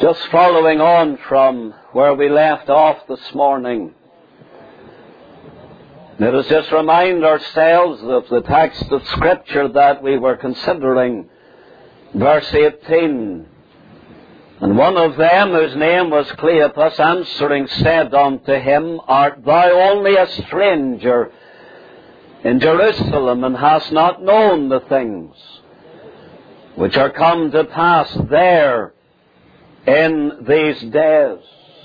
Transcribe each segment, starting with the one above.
Just following on from where we left off this morning, let us just remind ourselves of the text of Scripture that we were considering, verse 18. And one of them, whose name was Cleopas, answering said unto him, Art thou only a stranger in Jerusalem, and hast not known the things which are come to pass there in these days?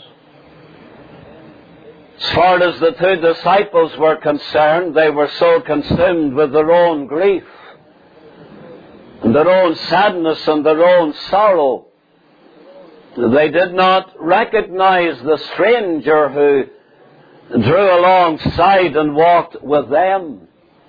As far as the two disciples were concerned, they were so consumed with their own grief and their own sadness and their own sorrow, they did not recognize the stranger who drew alongside and walked with them.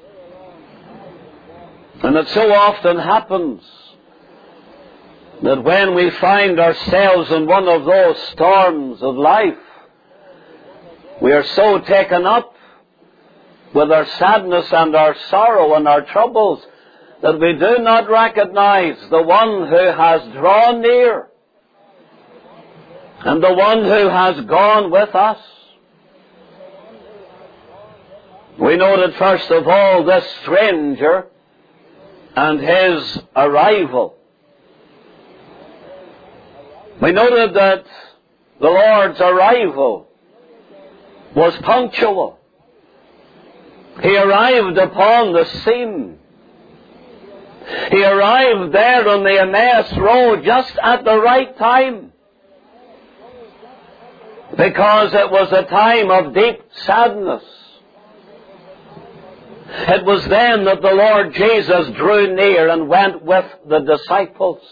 And it so often happens that when we find ourselves in one of those storms of life, we are so taken up with our sadness and our sorrow and our troubles that we do not recognize the one who has drawn near and the one who has gone with us. We noted first of all this stranger and his arrival. We noted that the Lord's arrival was punctual. He arrived upon the scene. He arrived there on the Emmaus Road just at the right time, because it was a time of deep sadness. It was then that the Lord Jesus drew near and went with the disciples.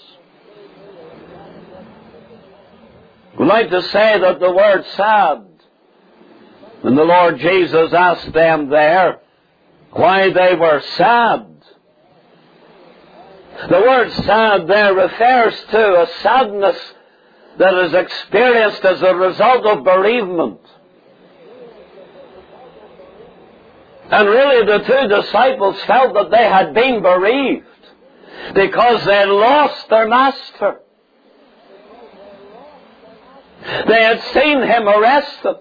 We'd like to say that the word sad, when the Lord Jesus asked them there why they were sad, the word sad there refers to a sadness that is experienced as a result of bereavement. And really the two disciples felt that they had been bereaved because they had lost their master. They had seen him arrested,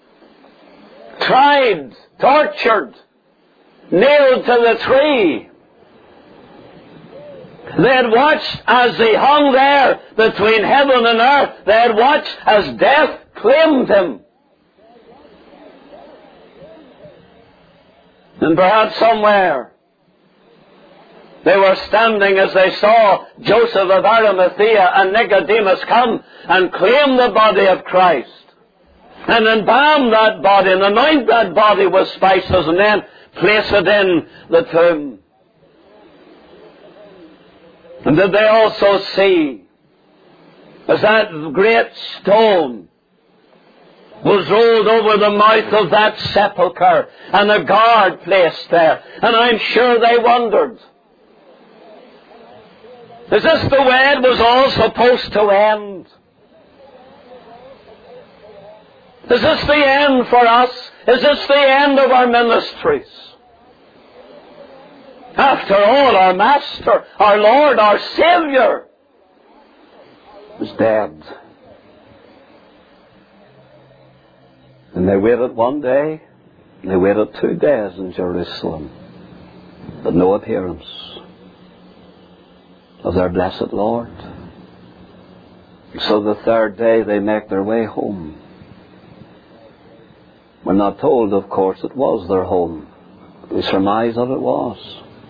tried, tortured, nailed to the tree. They had watched as he hung there between heaven and earth. They had watched as death claimed him. And perhaps somewhere they were standing as they saw Joseph of Arimathea and Nicodemus come and claim the body of Christ and embalm that body and anoint that body with spices and then place it in the tomb. And did they also see as that great stone was rolled over the mouth of that sepulchre and a guard placed there? And I'm sure they wondered, is this the way it was all supposed to end? Is this the end for us? Is this the end of our ministries? After all, our Master, our Lord, our Savior was dead. And they waited one day, and they waited 2 days in Jerusalem, but no appearance of their blessed Lord. So the third day they make their way home. We're not told, of course, it was their home. We surmise that it was.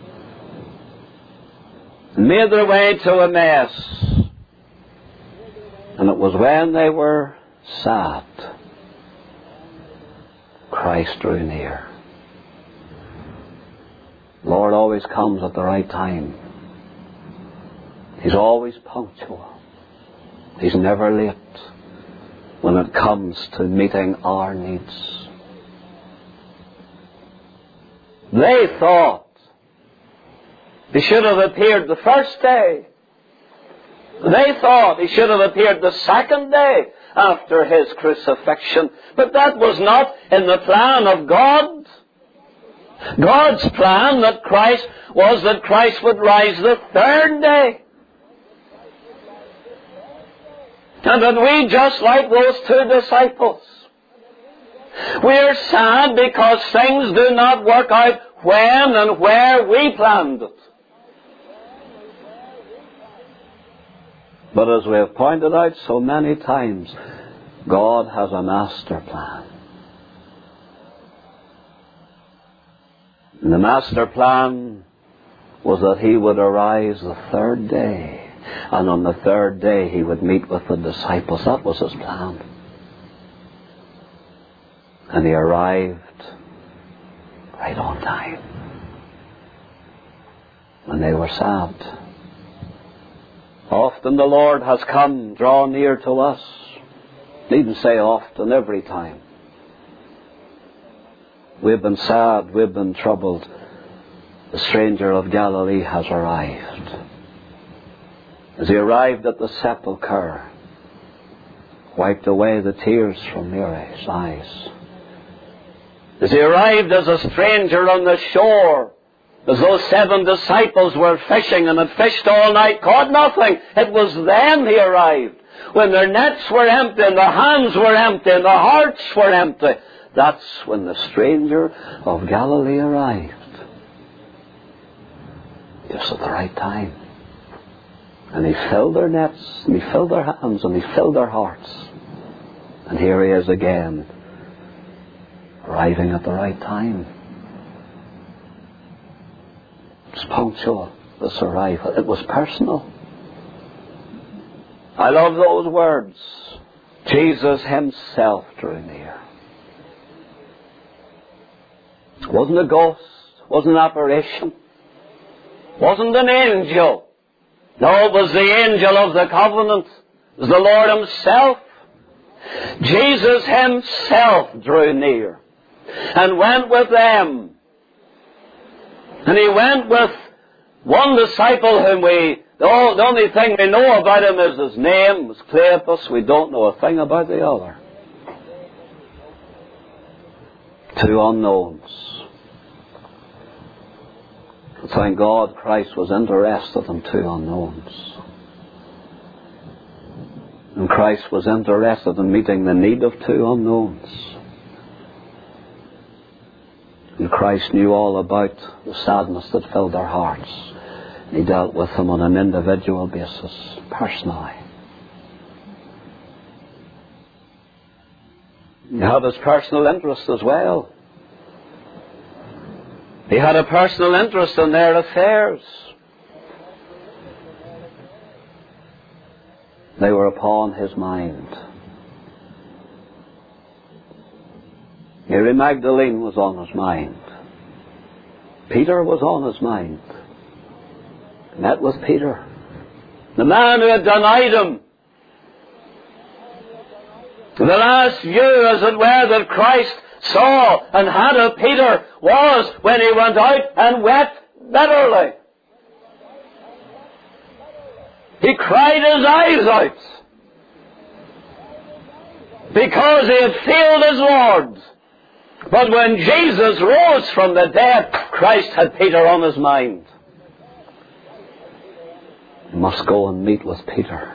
Made their way to Emmaus. And it was when they were sad, Christ drew near. The Lord always comes at the right time. He's always punctual. He's never late when it comes to meeting our needs. They thought he should have appeared the first day. They thought he should have appeared the second day after his crucifixion. But that was not in the plan of God. God's plan was that Christ would rise the third day. And that we, just like those two disciples, we are sad because things do not work out when and where we planned it. But as we have pointed out so many times, God has a master plan. And the master plan was that He would arise the third day. And on the third day He would meet with the disciples. That was His plan. And He arrived right on time. And they were sad. Often the Lord has come, draw near to us. Needn't say often, every time. We've been sad, we've been troubled. The stranger of Galilee has arrived. As He arrived at the sepulchre, wiped away the tears from Mary's eyes. As He arrived as a stranger on the shore, as those 7 disciples were fishing and had fished all night, caught nothing. It was then He arrived. When their nets were empty and their hands were empty and their hearts were empty, that's when the stranger of Galilee arrived. Just at the right time. And He filled their nets, and He filled their hands, and He filled their hearts. And here He is again, arriving at the right time. It's punctual, this arrival. It was personal. I love those words. Jesus Himself drew near. It wasn't a ghost. It wasn't an apparition. It wasn't an angel. No, it was the angel of the covenant. It was the Lord Himself. Jesus Himself drew near and went with them. And He went with one disciple whom the only thing we know about him is his name was Cleopas. We don't know a thing about the other. 2 unknowns. Thank God Christ was interested in 2 unknowns. And Christ was interested in meeting the need of 2 unknowns. And Christ knew all about the sadness that filled their hearts. He dealt with them on an individual basis, personally. He had his personal interest as well. He had a personal interest in their affairs. They were upon His mind. Mary Magdalene was on His mind. Peter was on His mind. Met with Peter. The man who had denied Him. The last view, as it were, that Christ saw and had of Peter was when he went out and wept bitterly. He cried his eyes out because he had failed his Lord. But when Jesus rose from the dead, Christ had Peter on His mind. He must go and meet with Peter.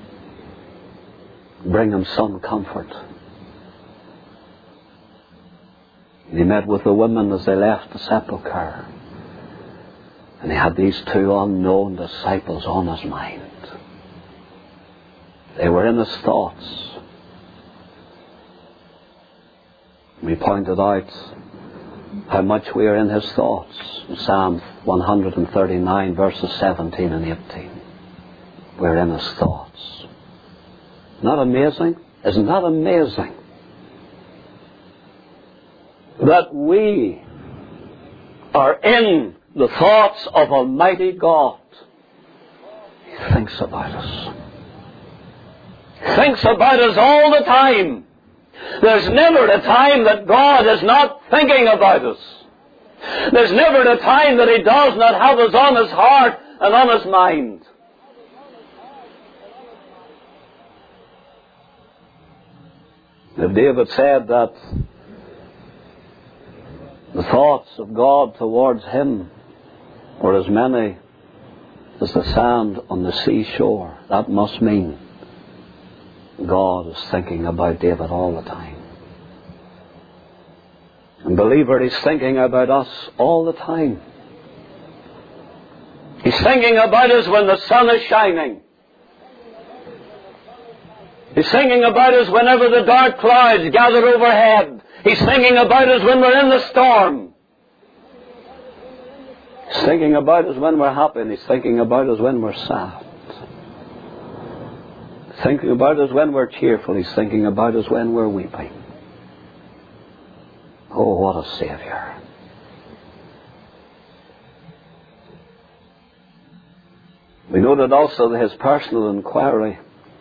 Bring him some comfort. He met with the women as they left the sepulchre. And he had these 2 unknown disciples on his mind. They were in his thoughts. We pointed out how much we are in His thoughts. In Psalm 139, verses 17 and 18. We're in His thoughts. Not amazing? Isn't that amazing? That we are in the thoughts of Almighty God. He thinks about us. He thinks about us all the time. There's never a time that God is not thinking about us. There's never a time that He does not have us on His heart and on His mind. If David said that the thoughts of God towards him were as many as the sand on the seashore, that must mean God is thinking about David all the time. And believer, He's thinking about us all the time. He's thinking about us when the sun is shining. He's thinking about us whenever the dark clouds gather overhead. He's thinking about us when we're in the storm. He's thinking about us when we're happy, and He's thinking about us when we're sad. He's thinking about us when we're cheerful. He's thinking about us when we're weeping. Oh, what a Saviour. We noted also that His personal inquiry.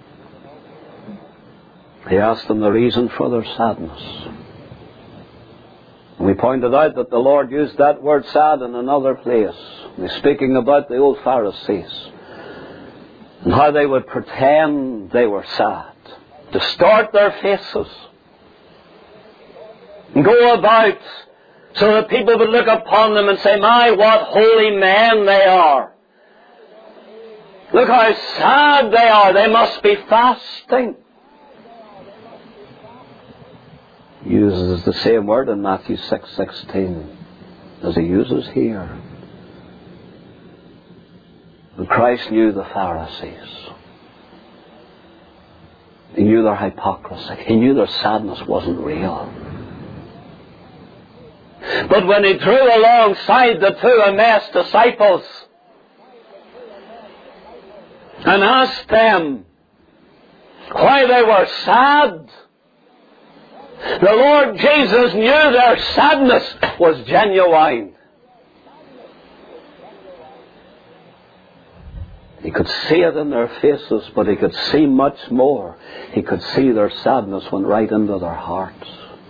He asked them the reason for their sadness. And we pointed out that the Lord used that word sad in another place. He's speaking about the old Pharisees and how they would pretend they were sad, distort their faces, and go about so that people would look upon them and say, my, what holy men they are. Look how sad they are. They must be fasting. He uses the same word in Matthew 6:16 as He uses here. And Christ knew the Pharisees. He knew their hypocrisy. He knew their sadness wasn't real. But when He drew alongside the two Emmaus disciples and asked them why they were sad, the Lord Jesus knew their sadness was genuine. He could see it in their faces, but He could see much more. He could see their sadness went right into their hearts.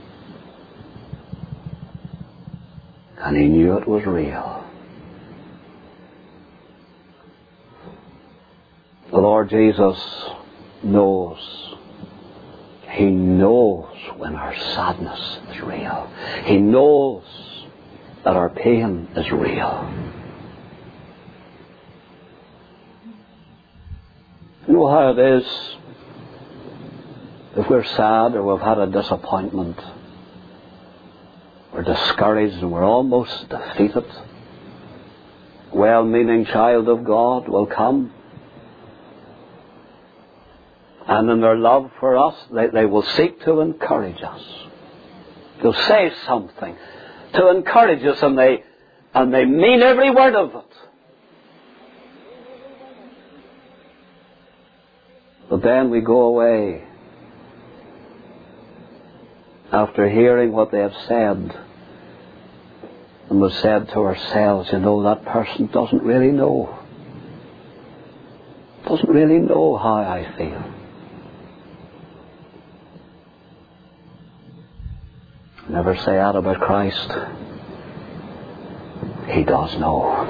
And He knew it was real. The Lord Jesus knows. He knows when our sadness is real. He knows that our pain is real. You know how it is if we're sad or we've had a disappointment. We're discouraged and we're almost defeated. Well-meaning child of God will come. And in their love for us, they will seek to encourage us. They'll say something to encourage us, and they mean every word of it. But then we go away after hearing what they have said, and we've said to ourselves, you know, that person doesn't really know. Doesn't really know how I feel. Never say that about Christ. He does know.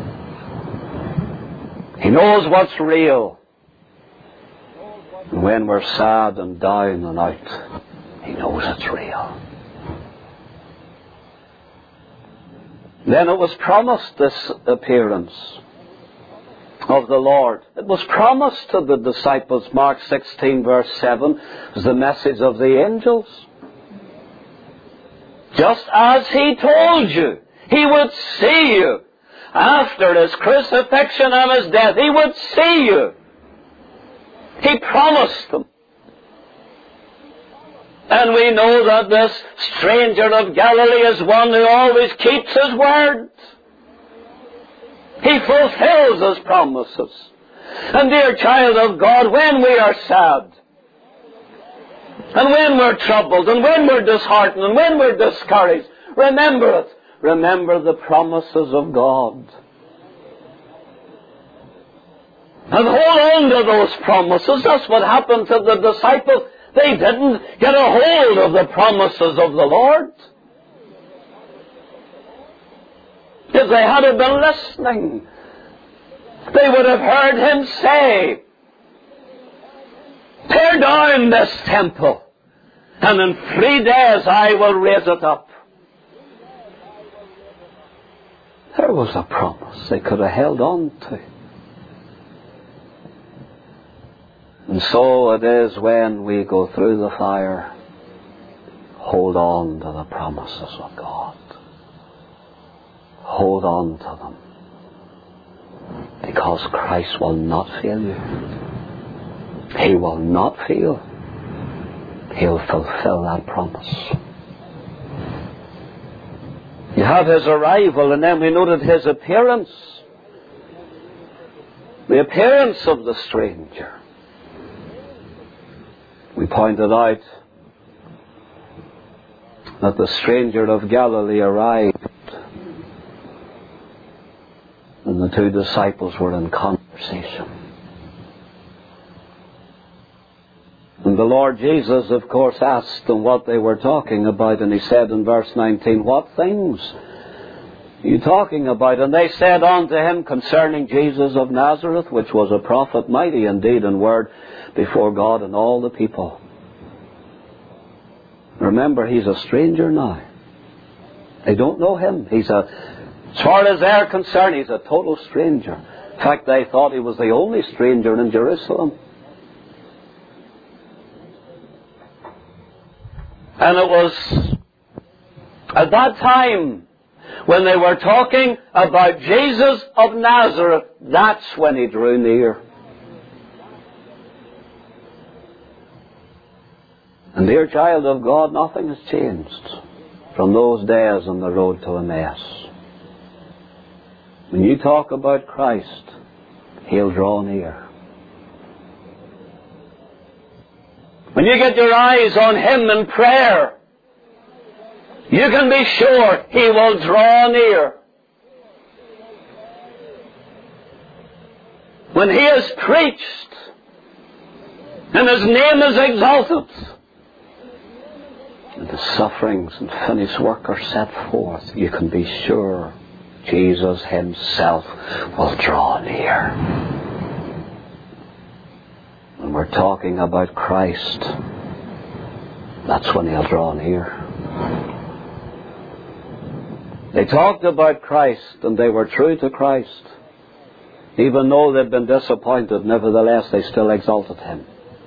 He knows what's real. And when we're sad and down and out, He knows it's real. Then it was promised, this appearance of the Lord. It was promised to the disciples. Mark 16 verse 7 is the message of the angels. Just as He told you, He would see you. After His crucifixion and His death, He would see you. He promised them. And we know that this stranger of Galilee is one who always keeps His word. He fulfills His promises. And dear child of God, when we are sad, and when we're troubled, and when we're disheartened, and when we're discouraged, remember it. Remember the promises of God. And hold on to those promises. That's what happened to the disciples. They didn't get a hold of the promises of the Lord. If they had been listening, they would have heard Him say, tear down this temple, and in 3 days I will raise it up. There was a promise they could have held on to. And so it is when we go through the fire. Hold on to the promises of God. Hold on to them. Because Christ will not fail you. He will not fail. He'll fulfill that promise. You have His arrival, and then we noted His appearance. The appearance of the stranger. We pointed out that the stranger of Galilee arrived, and the two disciples were in conversation. And the Lord Jesus, of course, asked them what they were talking about, and He said in verse 19, "What things are you talking about?" And they said unto Him, "Concerning Jesus of Nazareth, which was a prophet, mighty in deed and word before God and all the people." Remember, He's a stranger now. They don't know Him. As far as they're concerned, He's a total stranger. In fact, they thought He was the only stranger in Jerusalem. And it was at that time when they were talking about Jesus of Nazareth, that's when He drew near. And dear child of God, nothing has changed from those days on the road to Emmaus. When you talk about Christ, He'll draw near. When you get your eyes on Him in prayer, you can be sure He will draw near. When He is preached and His name is exalted, and the sufferings and finished work are set forth, you can be sure Jesus Himself will draw near. When we're talking about Christ, that's when He'll draw near. They talked about Christ and they were true to Christ. Even though they'd been disappointed, nevertheless they still exalted Him.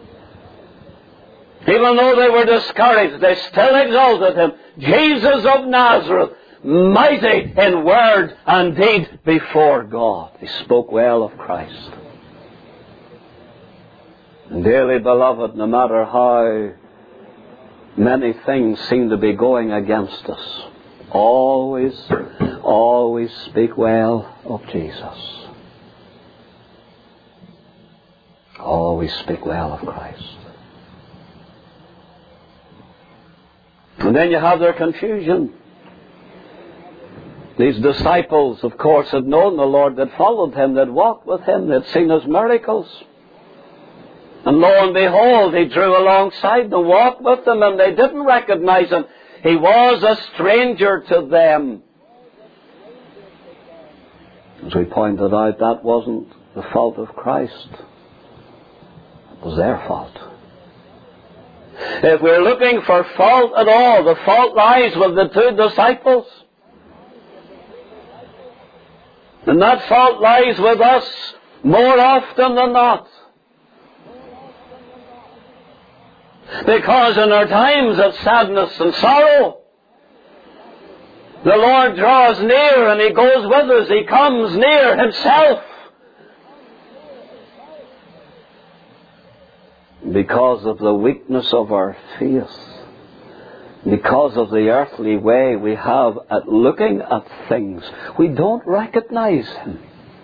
Even though they were discouraged, they still exalted Him. Jesus of Nazareth, mighty in word and deed before God. They spoke well of Christ. And dearly beloved, no matter how many things seem to be going against us, always speak well of Jesus. Always speak well of Christ. And then you have their confusion. These disciples, of course, had known the Lord, that followed Him, that walked with Him, that seen His miracles. And lo and behold, He drew alongside them, walked with them, and they didn't recognize Him. He was a stranger to them. As we pointed out, that wasn't the fault of Christ. It was their fault. If we're looking for fault at all, the fault lies with the two disciples. And that fault lies with us more often than not. Because in our times of sadness and sorrow, the Lord draws near and He goes with us. He comes near Himself. Because of the weakness of our faith, because of the earthly way we have at looking at things, we don't recognize Him.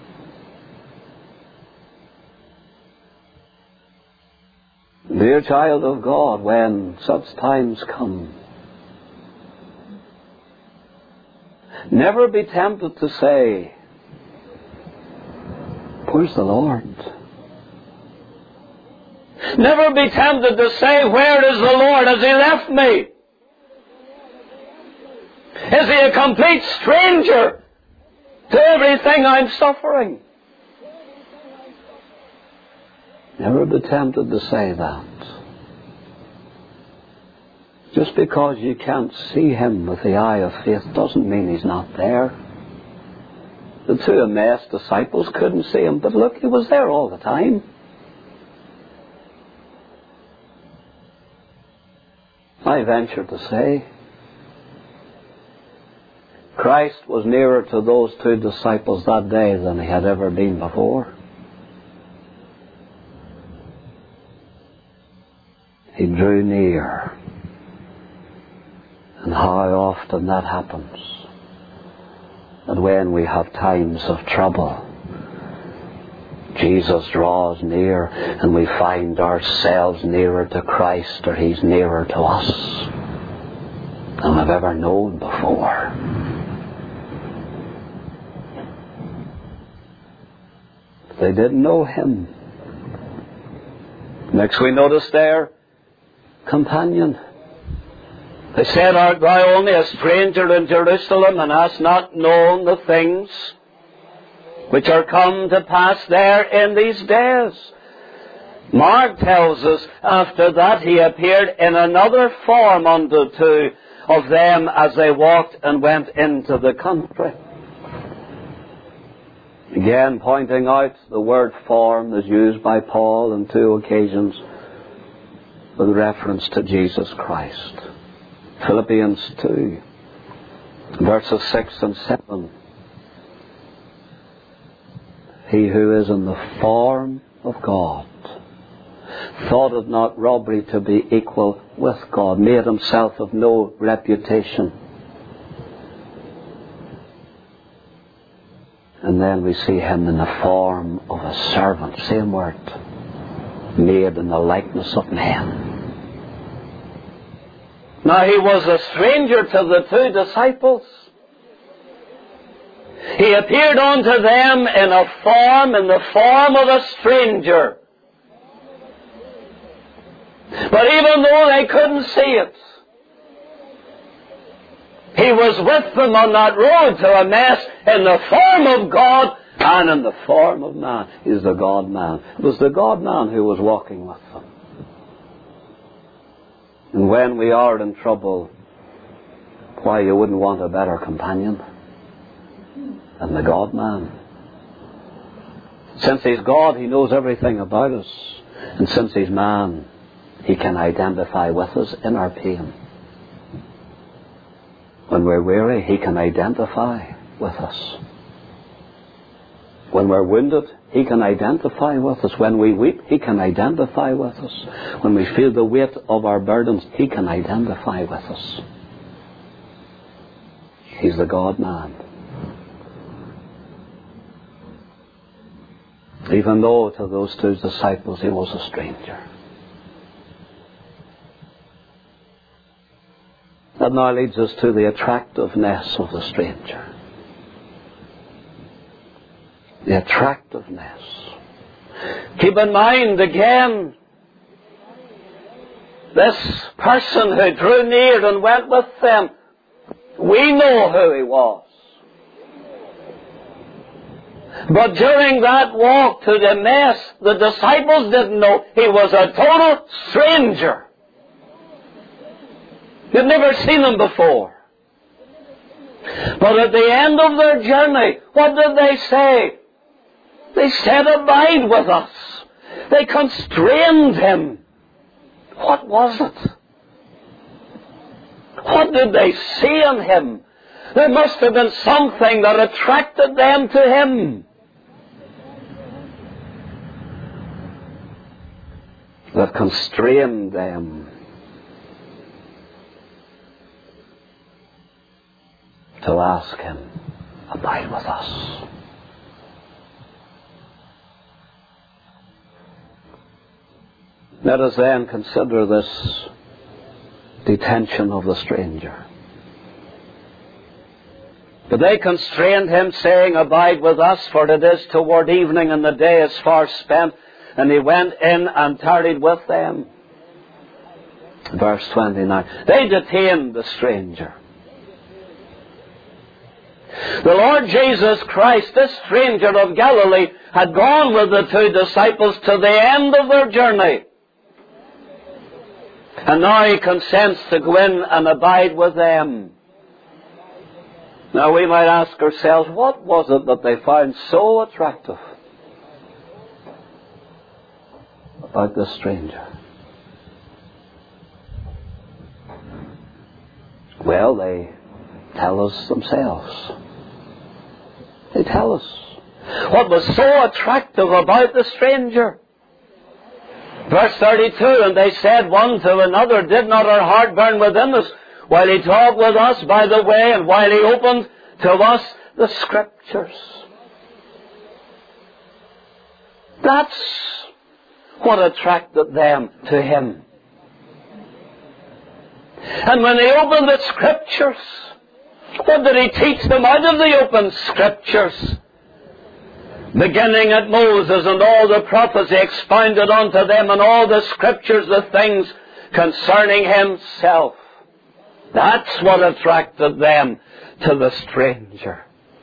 Dear child of God, when such times come, never be tempted to say, "Where's the Lord?" Never be tempted to say, "Where is the Lord? Has He left me? Is He a complete stranger to everything I'm suffering?" Never be tempted to say that. Just because you can't see Him with the eye of faith doesn't mean He's not there. The two Emmaus disciples couldn't see Him, but look, He was there all the time. I venture to say, Christ was nearer to those two disciples that day than he had ever been before. He drew near. And how often that happens. And when we have times of trouble, Jesus draws near and we find ourselves nearer to Christ, or He's nearer to us than we've ever known before. They didn't know Him. Next we notice their companion. They said, Art thou only a stranger in Jerusalem, and hast not known the things which are come to pass there in these days? Mark tells us, after that He appeared in another form unto two of them as they walked and went into the country. Again, pointing out the word form is used by Paul on two occasions with reference to Jesus Christ. Philippians 2, verses 6 and 7. He who is in the form of God thought it not robbery to be equal with God, made himself of no reputation. And then we see him in the form of a servant, same word, made in the likeness of men. Now he was a stranger to the two disciples. He appeared unto them in the form of a stranger. But even though they couldn't see it, He was with them on that road to Emmaus in the form of God and in the form of man. He's the God-man. It was the God-man who was walking with them. And when we are in trouble, why, you wouldn't want a better companion than the God-man. Since He's God, He knows everything about us. And since He's man, He can identify with us in our pain. When we're weary, He can identify with us. When we're wounded, He can identify with us. When we weep, He can identify with us. When we feel the weight of our burdens, He can identify with us. He's the God-man. Even though to those two disciples He was a stranger. That now leads us to the attractiveness of the stranger. The attractiveness. Keep in mind again, this person who drew near and went with them, we know who he was. But during that walk to Emmaus, the disciples didn't know. He was a total stranger. They'd never seen him before. But at the end of their journey, what did they say? They said, Abide with us. They constrained him. What was it? What did they see in him? There must have been something that attracted them to him. That constrained them to ask him, Abide with us. Let us then consider this detention of the stranger. But they constrained him, saying, Abide with us, for it is toward evening, and the day is far spent. And he went in and tarried with them. Verse 29. They detained the stranger. The Lord Jesus Christ, this stranger of Galilee, had gone with the two disciples to the end of their journey. And now He consents to go in and abide with them. Now we might ask ourselves, what was it that they found so attractive about this stranger? Well, they tell us themselves. They tell us. What was so attractive about the stranger? Verse 32, and they said one to another, did not our heart burn within us while he talked with us by the way and while he opened to us the Scriptures? That's what attracted them to him. And when he opened the Scriptures, what did he teach them out of the open Scriptures? Beginning at Moses and all the prophets, he expounded unto them and all the Scriptures the things concerning himself. That's what attracted them to the stranger.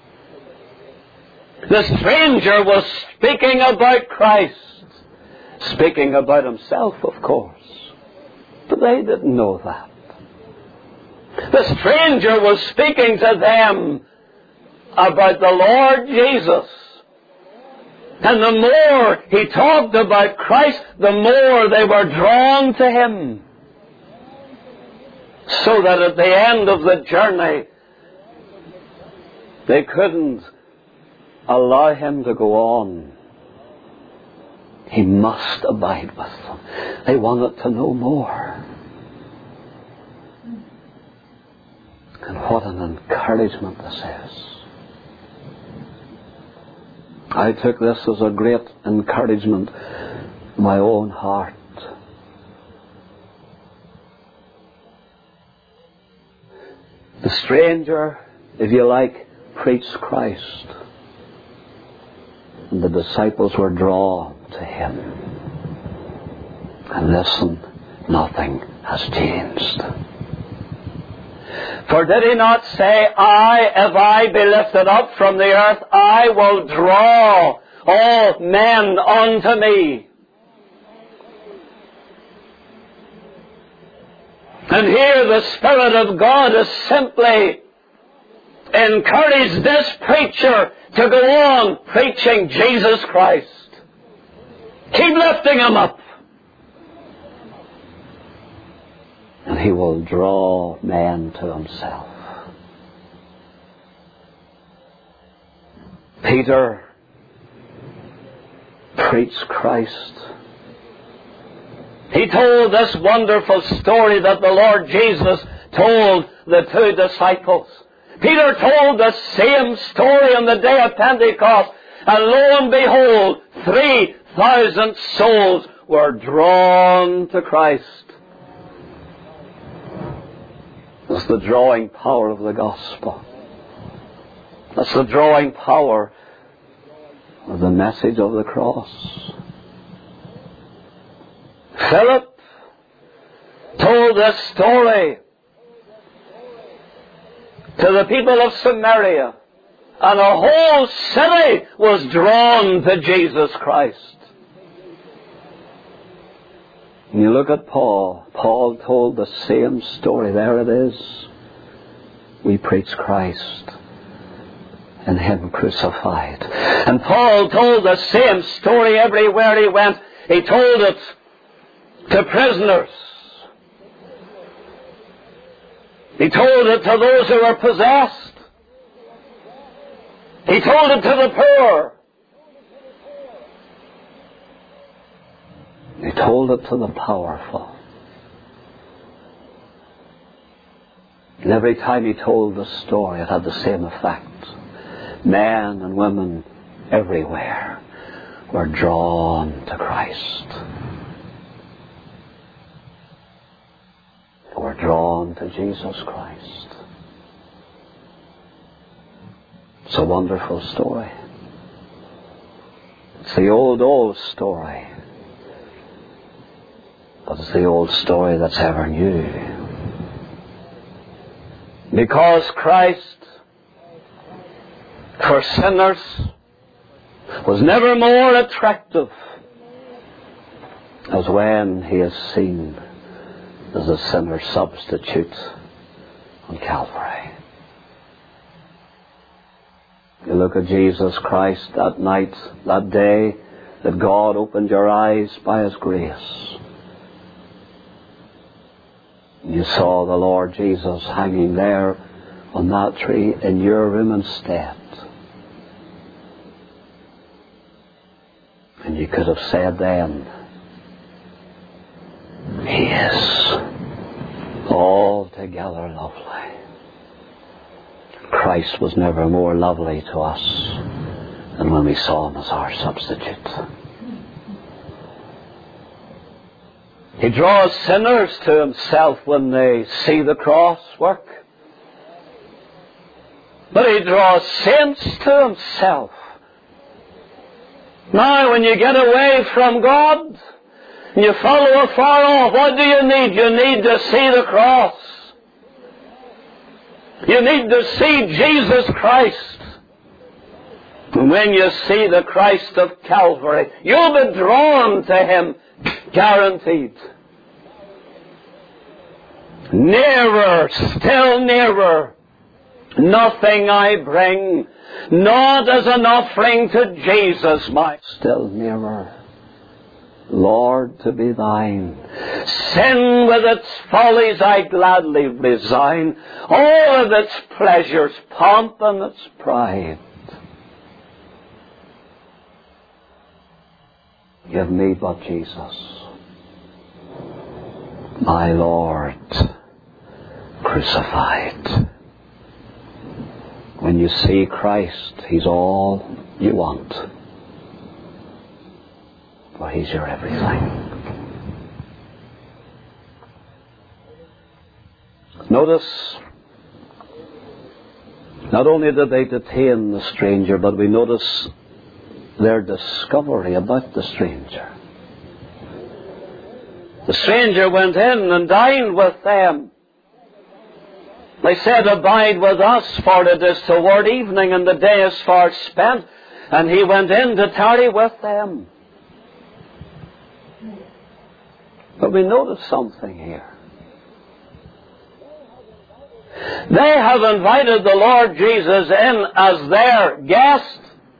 The stranger was speaking about Christ. Speaking about himself, of course. But they didn't know that. The stranger was speaking to them about the Lord Jesus. And the more he talked about Christ, the more they were drawn to him. So that at the end of the journey, they couldn't allow him to go on. He must abide with them. They wanted to know more. And what an encouragement this is. I took this as a great encouragement in my own heart. The stranger, if you like, preached Christ. And the disciples were drawn to him. And listen, nothing has changed. For did he not say, if I be lifted up from the earth, I will draw all men unto me. And here the Spirit of God has simply encouraged this preacher to go on preaching Jesus Christ. Keep lifting him up. And he will draw men to himself. Peter preached Christ. He told this wonderful story that the Lord Jesus told the two disciples. Peter told the same story on the day of Pentecost, and lo and behold, 3,000 souls were drawn to Christ. That's the drawing power of the gospel. That's the drawing power of the message of the cross. Philip told this story to the people of Samaria, and a whole city was drawn to Jesus Christ. And you look at Paul. Paul told the same story. There it is. We preach Christ and him crucified. And Paul told the same story everywhere he went. He told it to prisoners. He told it to those who were possessed. He told it to the poor. He told it to the powerful. And every time he told the story, it had the same effect. Men and women everywhere were drawn to Christ. They were drawn to Jesus Christ. It's a wonderful story. It's the old story. But it's the old story that's ever new. Because Christ, for sinners, was never more attractive as when he is seen as a sinner's substitute on Calvary. You look at Jesus Christ that night, that day that God opened your eyes by his grace. You saw the Lord Jesus hanging there on that tree in your room instead. And you could have said then, He is altogether lovely. Christ was never more lovely to us than when we saw Him as our substitute. He draws sinners to Himself when they see the cross work. But He draws saints to Himself. Now, when you get away from God, and you follow afar off, what do you need? You need to see the cross. You need to see Jesus Christ. And when you see the Christ of Calvary, you'll be drawn to Him, guaranteed. Nearer, still nearer. Nothing I bring, not as an offering to Jesus, my still nearer. Lord, to be Thine. Sin with its follies I gladly resign, all of its pleasures, pomp and its pride. Give me but Jesus, my Lord, crucified. When you see Christ, He's all you want. For He's your everything. Notice, not only did they detain the stranger, but we notice their discovery about the stranger. The stranger went in and dined with them. They said, Abide with us, for it is toward evening, and the day is far spent. And He went in to tarry with them. But we notice something here. They have invited the Lord Jesus in as their guest.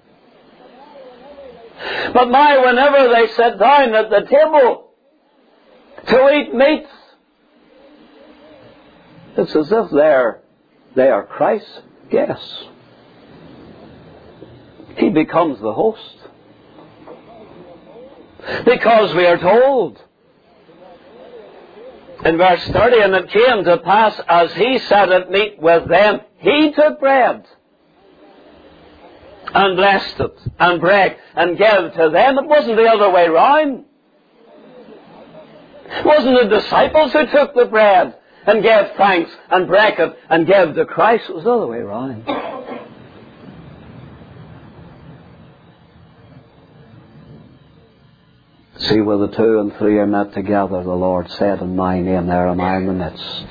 But whenever they sit down at the table to eat meat, it's as if they are Christ's guests. He becomes the host. Because we are told in verse 30, and it came to pass as He sat at meat with them, He took bread and blessed it and brake and gave to them. It wasn't the other way round. It wasn't the disciples who took the bread and gave thanks and brake it and gave to Christ. It was the other way round. See, where the 2 and 3 are met together, the Lord said, In my name there am I in the midst.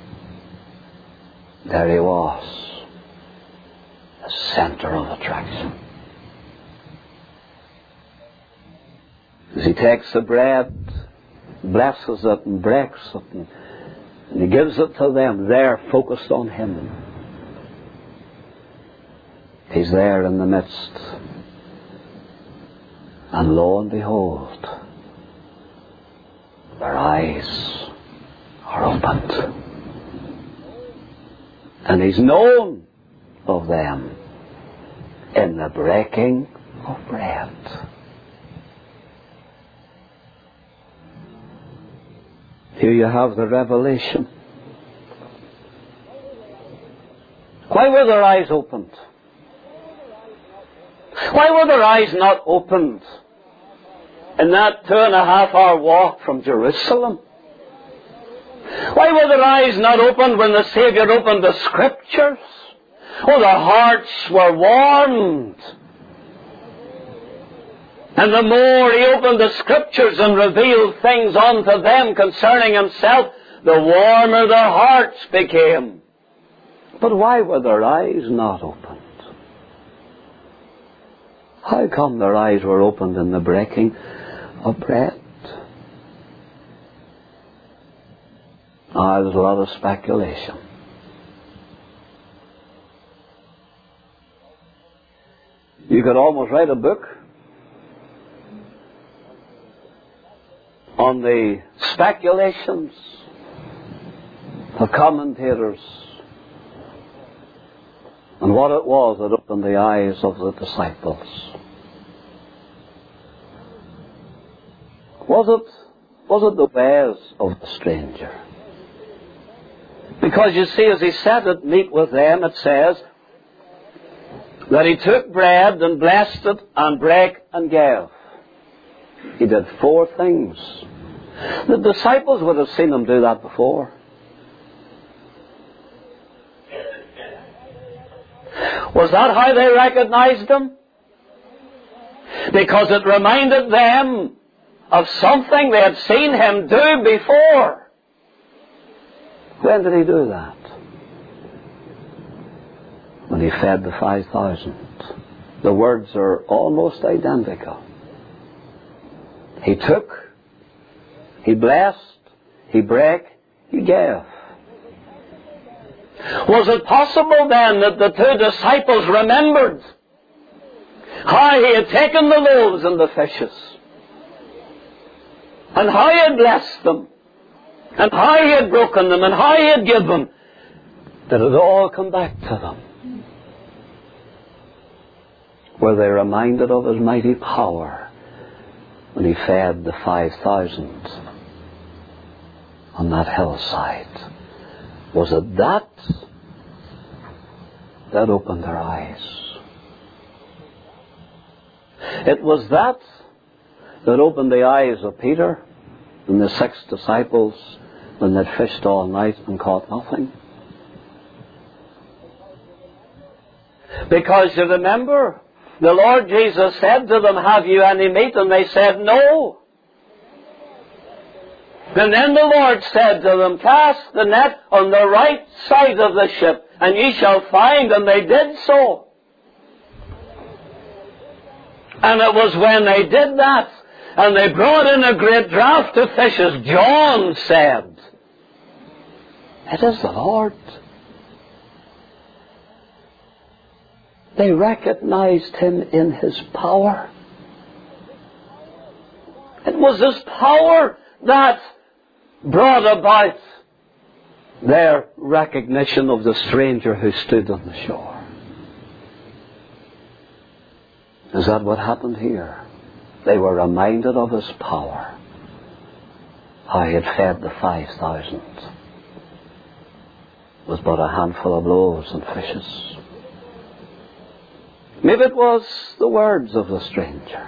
There He was, the center of attraction. As He takes the bread, blesses it and breaks it, and He gives it to them, they're focused on Him. He's there in the midst. And lo and behold, their eyes are opened. And He's known of them in the breaking of bread. Here you have the revelation. Why were their eyes opened? Why were their eyes not opened in that 2.5-hour walk from Jerusalem? Why were their eyes not opened when the Savior opened the Scriptures? Oh, their hearts were warmed. And the more He opened the Scriptures and revealed things unto them concerning Himself, the warmer their hearts became. But why were their eyes not opened? How come their eyes were opened in the breaking of bread? There's a lot of speculation. You could almost write a book on the speculations the commentators, and what it was that opened the eyes of the disciples. Was it the ways of the stranger? Because you see, as he sat at meat with them, it says that he took bread and blessed it and brake and gave. He did 4 things. The disciples would have seen him do that before. Was that how they recognized him? Because it reminded them of something they had seen him do before. When did he do that? When he fed the 5,000. The words are almost identical. He took, he blessed, he brake, he gave. Was it possible then that the 2 disciples remembered how he had taken the loaves and the fishes, and how he had blessed them, and how he had broken them, and how he had given them? Did it all come back to them? Were they reminded of his mighty power when he fed the 5,000 on that hillside? Was it that opened their eyes? It was that opened the eyes of Peter and the 6 disciples when they'd fished all night and caught nothing. Because you remember, the Lord Jesus said to them, "Have you any meat?" And they said, "No." And then the Lord said to them, "Cast the net on the right side of the ship, and ye shall find." And they did so. And it was when they did that, and they brought in a great draught of fishes, John said, "It is the Lord." They recognized him in his power. It was his power that brought about their recognition of the stranger who stood on the shore. Is that what happened here? They were reminded of his power. How he had fed the 5,000 with but a handful of loaves and fishes. Maybe it was the words of the stranger.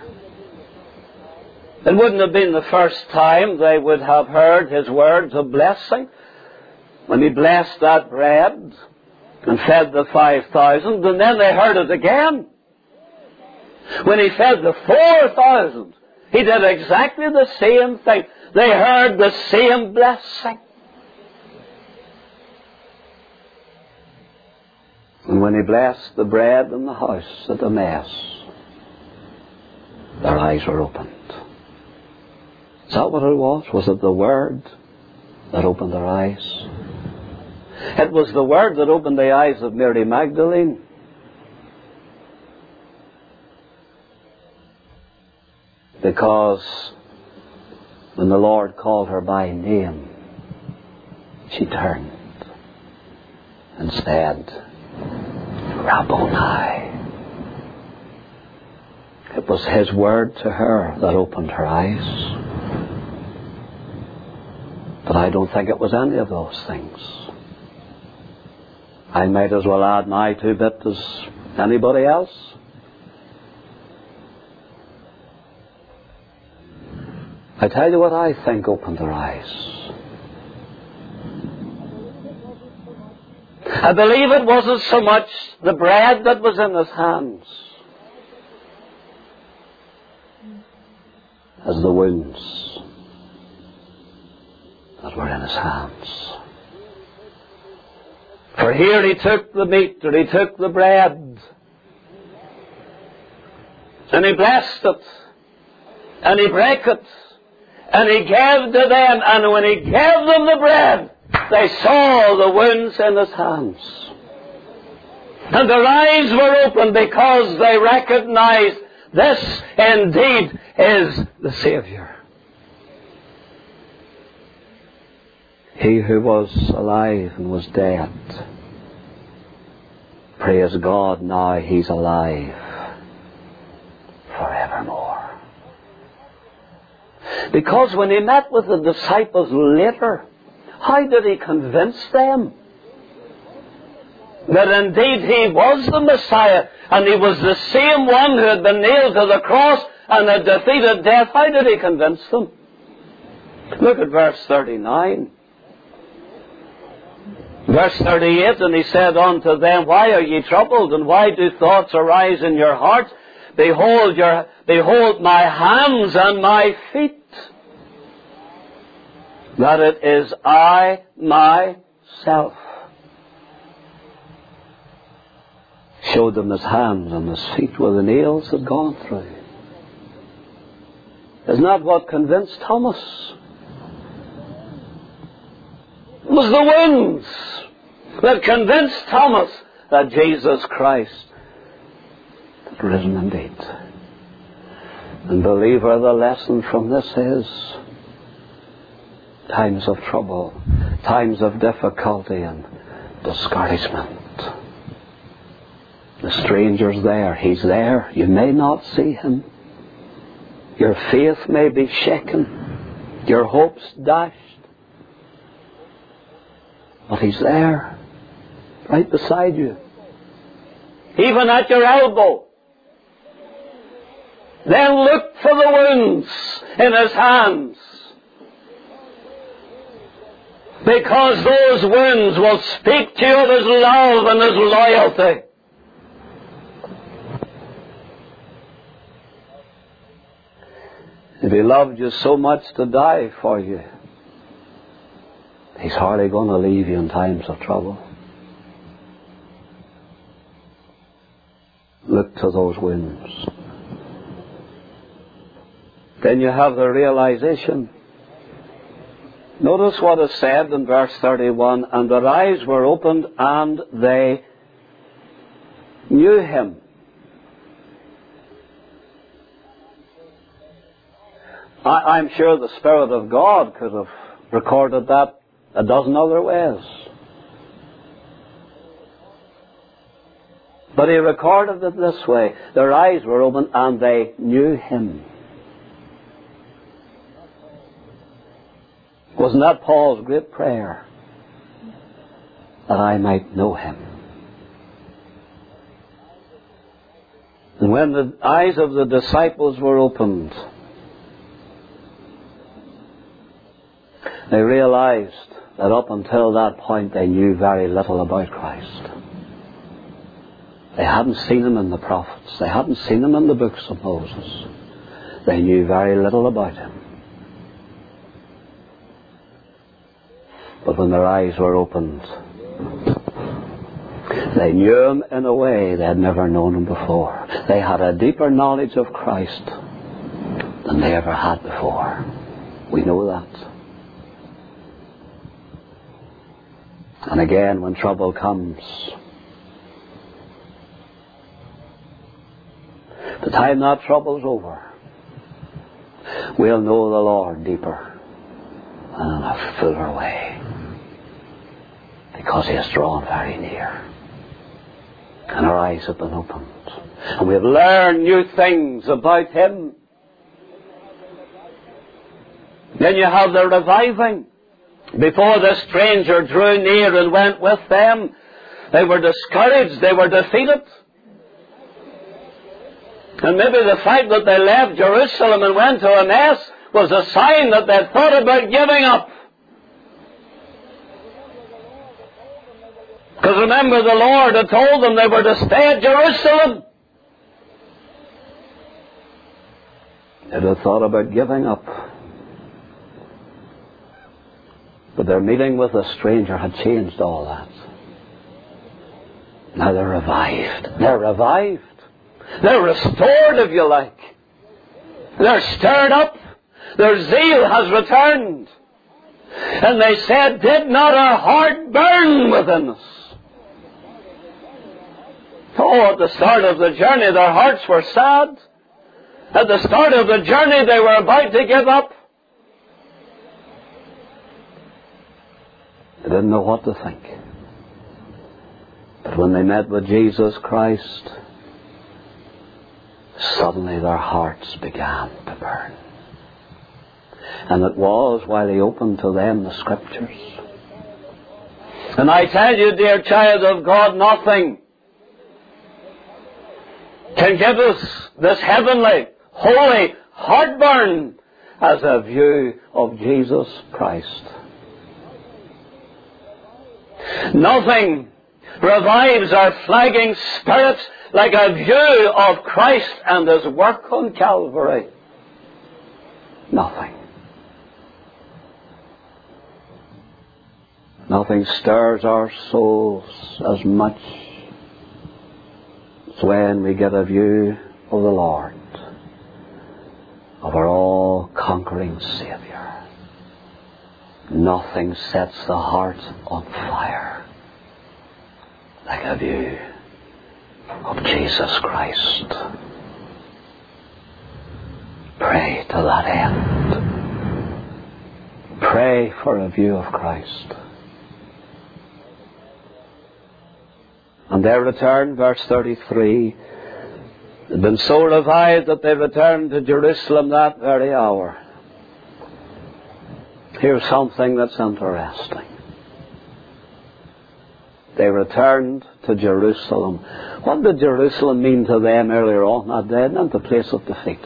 It wouldn't have been the first time they would have heard his words of blessing when he blessed that bread and fed the 5,000, and then they heard it again. When he fed the 4,000, he did exactly the same thing. They heard the same blessing. And when he blessed the bread in the house at the mess, their eyes were opened. Is that what it was? Was it the Word that opened their eyes? It was the Word that opened the eyes of Mary Magdalene. Because when the Lord called her by name, she turned and said, "Rabboni." It was his word to her that opened her eyes. But I don't think it was any of those things. I might as well add my 2 bits as anybody else. I tell you what I think opened their eyes. I believe it wasn't so much the bread that was in his hands as the wounds that were in his hands. For here he took the meat, or he took the bread, and he blessed it, and he brake it, and he gave to them, and when he gave them the bread, they saw the wounds in his hands. And their eyes were opened because they recognized this indeed is the Savior. He who was alive and was dead, praise God, now He's alive forevermore. Because when He met with the disciples later, how did He convince them that indeed He was the Messiah and He was the same one who had been nailed to the cross and had defeated death? How did He convince them? Look at verse 39. Verse 38, and He said unto them, Why are ye troubled, and why do thoughts arise in your hearts? Behold my hands and my feet, that it is I myself. Showed them His hands and His feet where the nails had gone through. Isn't that what convinced Thomas? It was the wounds that convinced Thomas that Jesus Christ had risen indeed. And believer, the lesson from this is times of trouble, times of difficulty and discouragement. The stranger's there. He's there. You may not see Him. Your faith may be shaken. Your hopes dashed. But He's there, right beside you, even at your elbow. Then look for the wounds in His hands, because those wounds will speak to you of His love and His loyalty. If He loved you so much to die for you, He's hardly going to leave you in times of trouble. Look to those wounds. Then you have the realization. Notice what is said in verse 31, and their eyes were opened and they knew Him. I'm sure the Spirit of God could have recorded that a dozen other ways. But He recorded it this way. Their eyes were open and they knew Him. Wasn't that Paul's great prayer? That I might know Him. And when the eyes of the disciples were opened, they realized that up until that point they knew very little about Christ. They hadn't seen Him in the prophets. They hadn't seen Him in the books of Moses. They knew very little about Him. But when their eyes were opened, they knew Him in a way they had never known Him before. They had a deeper knowledge of Christ than they ever had before. We know that. And again, when trouble comes, the time that trouble's over, we'll know the Lord deeper and in a fuller way, because He has drawn very near and our eyes have been opened and we have learned new things about Him. Then you have the reviving. Before the stranger drew near and went with them, they were discouraged, they were defeated. And maybe the fact that they left Jerusalem and went to Emmaus was a sign that they thought about giving up. Because remember, the Lord had told them they were to stay at Jerusalem. They'd have thought about giving up. But their meeting with the stranger had changed all that. Now they're revived. They're revived. They're restored, if you like. They're stirred up. Their zeal has returned. And they said, did not our heart burn within us? Oh, at the start of the journey, their hearts were sad. At the start of the journey, they were about to give up. They didn't know what to think. But when they met with Jesus Christ, suddenly their hearts began to burn. And it was while He opened to them the Scriptures. And I tell you, dear child of God, nothing can give us this heavenly, holy heartburn as a view of Jesus Christ. Nothing revives our flagging spirits like a view of Christ and His work on Calvary. Nothing. Nothing stirs our souls as much as when we get a view of the Lord, of our all-conquering Saviour. Nothing sets the heart on fire like a view of Jesus Christ. Pray to that end. Pray for a view of Christ. And they returned, verse 33, had been so revived that they returned to Jerusalem that very hour. Here's something that's interesting. They returned to Jerusalem. What did Jerusalem mean to them earlier on that day? It meant the place of defeat.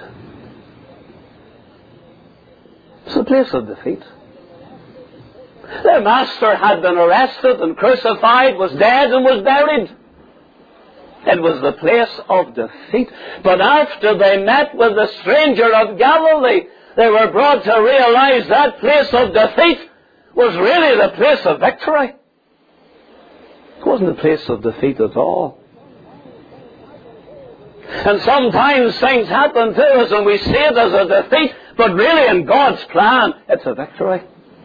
It's the place of defeat. Their master had been arrested and crucified, was dead and was buried. It was the place of defeat. But after they met with the stranger of Galilee, they were brought to realize that place of defeat was really the place of victory. It wasn't a place of defeat at all. And sometimes things happen to us and we see it as a defeat, but really in God's plan, it's a victory.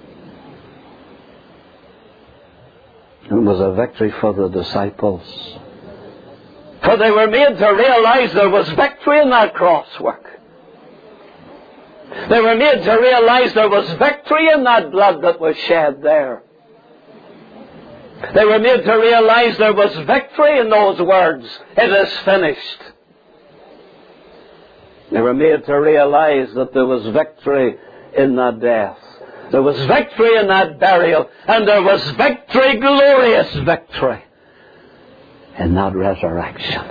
It was a victory for the disciples. For they were made to realize there was victory in that cross work. They were made to realize there was victory in that blood that was shed there. They were made to realize there was victory in those words, "It is finished." They were made to realize that there was victory in that death. There was victory in that burial. And there was victory, glorious victory, in that resurrection.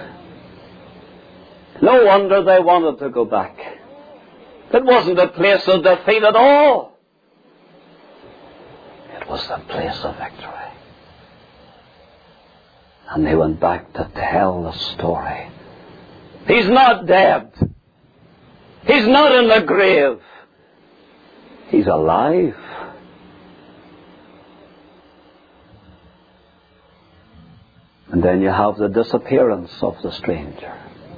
No wonder they wanted to go back. It wasn't a place of defeat at all. It was the place of victory. And they went back to tell the story. He's not dead. He's not in the grave. He's alive. And then you have the disappearance of the stranger.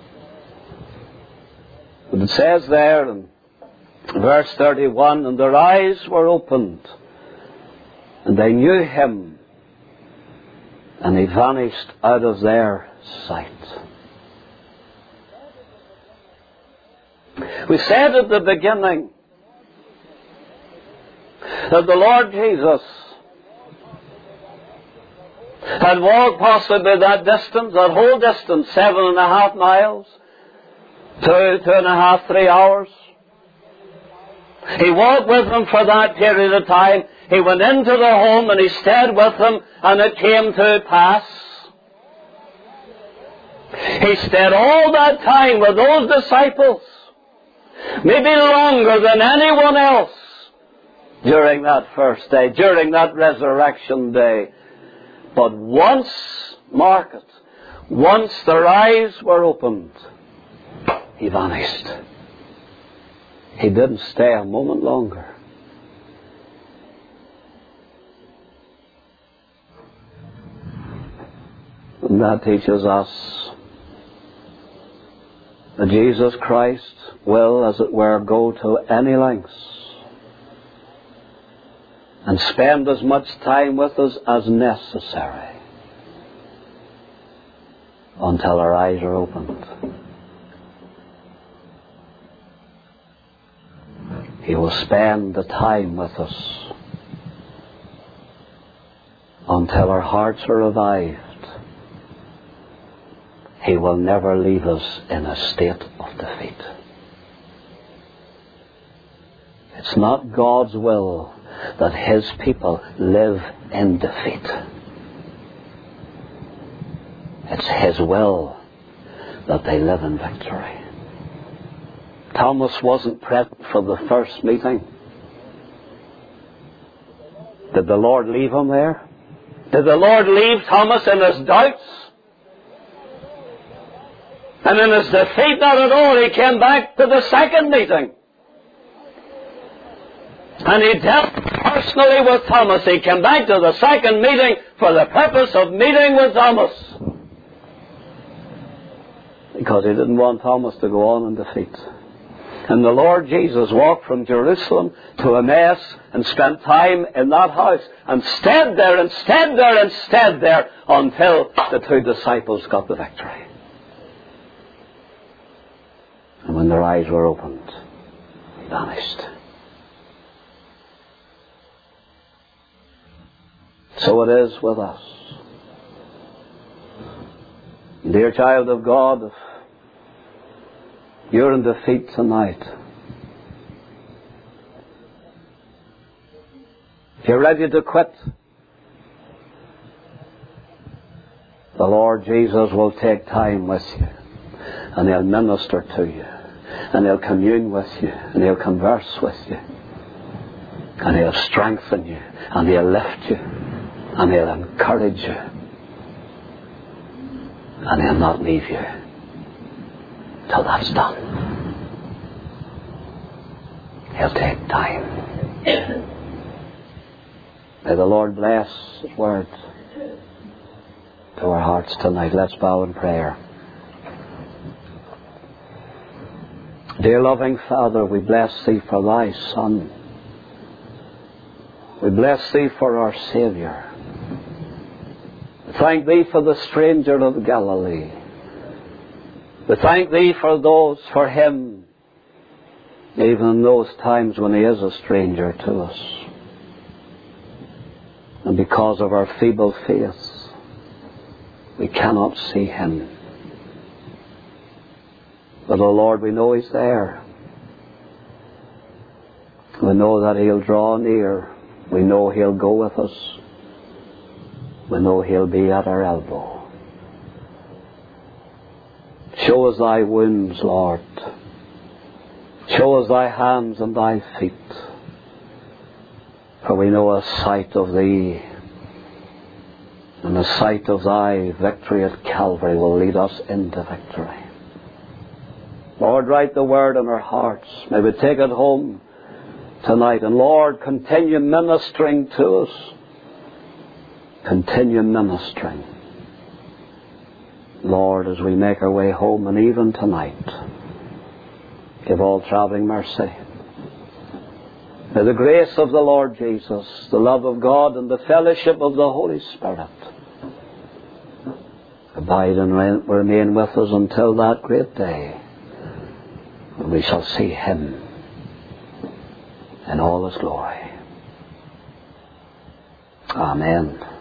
But it says there in verse 31, and their eyes were opened, and they knew him, and he vanished out of their sight. We said at the beginning that the Lord Jesus had walked possibly that distance, that whole distance, 7.5 miles, 2.5, 3 hours. He walked with them for that period of time. He went into their home and he stayed with them, and it came to pass. He stayed all that time with those disciples, maybe longer than anyone else, during that first day, during that resurrection day. But once, mark it, once their eyes were opened, he vanished. He didn't stay a moment longer. And that teaches us that Jesus Christ will, as it were, go to any lengths and spend as much time with us as necessary until our eyes are opened. He will spend the time with us until our hearts are revived, He will never leave us in a state of defeat. It's not God's will that His people live in defeat. It's His will that they live in victory. Thomas wasn't present for the first meeting. Did the Lord leave him there? Did the Lord leave Thomas in his doubts? And in his defeat? Not at all. He came back to the second meeting. And He dealt personally with Thomas. He came back to the second meeting for the purpose of meeting with Thomas. Because He didn't want Thomas to go on in defeat. And the Lord Jesus walked from Jerusalem to Emmaus and spent time in that house and stayed there and stayed there and stayed there until the two disciples got the victory. And when their eyes were opened, He vanished. So it is with us. Dear child of God, if you're in defeat tonight, if you're ready to quit, the Lord Jesus will take time with you, and He'll minister to you, and He'll commune with you, and He'll converse with you, and He'll strengthen you, and He'll lift you, and He'll encourage you, and He'll not leave you till that's done. He'll take time. May the Lord bless His word to our hearts tonight. Let's bow in prayer. Dear loving Father, we bless Thee for Thy Son. We bless Thee for our Saviour. We thank Thee for the stranger of Galilee. We thank Thee for Him, even in those times when He is a stranger to us. And because of our feeble faith, we cannot see Him. But, oh Lord, we know He's there. We know that He'll draw near. We know He'll go with us. We know He'll be at our elbow. Show us Thy wounds, Lord. Show us Thy hands and Thy feet. For we know a sight of Thee and the sight of Thy victory at Calvary will lead us into victory. Lord, write the word in our hearts. May we take it home tonight. And Lord, continue ministering to us. Continue ministering. Lord, as we make our way home, and even tonight, give all travelling mercy. May the grace of the Lord Jesus, the love of God, and the fellowship of the Holy Spirit abide and remain with us until that great day when we shall see Him in all His glory. Amen.